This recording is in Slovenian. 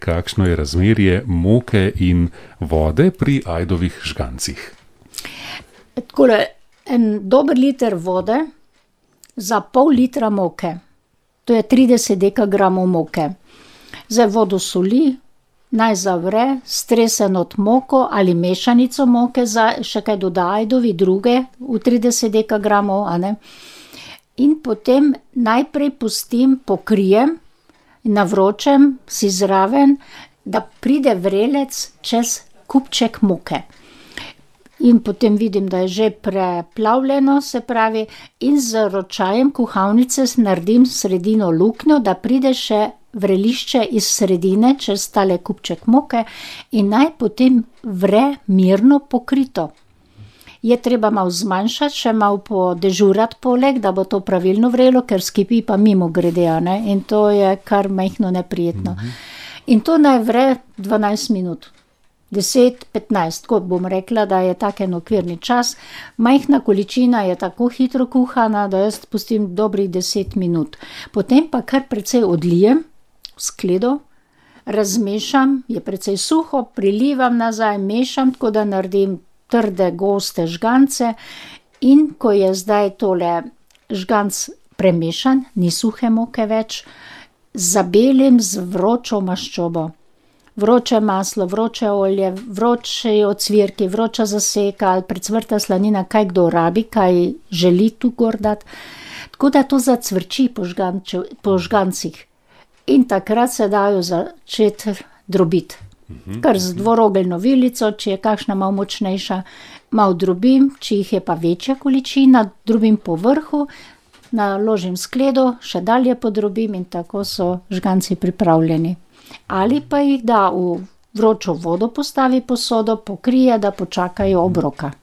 kakšno je razmerje moke in vode pri ajdovih žgancih? Takole, en dober liter vode za pol litra moke. To je 30 dekagramov moke. Zdaj vodo soli, naj zavre, strese not moko ali mešanico moke, še kaj doda ajdovi druge v 30 dekagramov, a ne. In potem najprej pustim, pokrijem in na vročem si zraven, da pride vrelec čez kupček moke. In potem vidim, da je že preplavljeno, se pravi, in z ročajem kuhalnice naredim sredino luknjo, da pride še vrelišče iz sredine čez tale kupček moke in naj potem vre mirno pokrito. Je treba malo zmanjšati, še malo podežurati poleg, da bo to pravilno vrelo, ker skipi pa mimogrede, a ne, in to je kar majhno neprijetno. In to naj vre 12 minut. 10-15, kot bom rekla, da je tak en okvirni čas. Majhna količina je tako hitro kuhana, da jaz pustim dobrih 10 minut. Potem pa kar precej odlijem v skledo, razmešam, je precej suho, prilivam nazaj, mešam, tako da naredim trde, goste žgance, in ko je zdaj tole žganc premešan, ni suhe moke več, zabelim z vročo maščobo. Vroče maslo, vroče olje, vroči ocvirki, vroča zaseka ali precvrta slanina, kaj kdo rabi, kaj želi tu gor dati. Tako da to zacvrči po žgancih. In takrat se dajo začeti drobiti. Kar z dvorogeljno vilico, če je kakšna malo močnejša, malo drobim, če jih je pa večja količina, drobim po vrhu, naložim skledo, še dalje podrobim in tako so žganci pripravljeni. Ali pa jih da v vročo vodo, postavi posodo, pokrije, da počakajo obroka.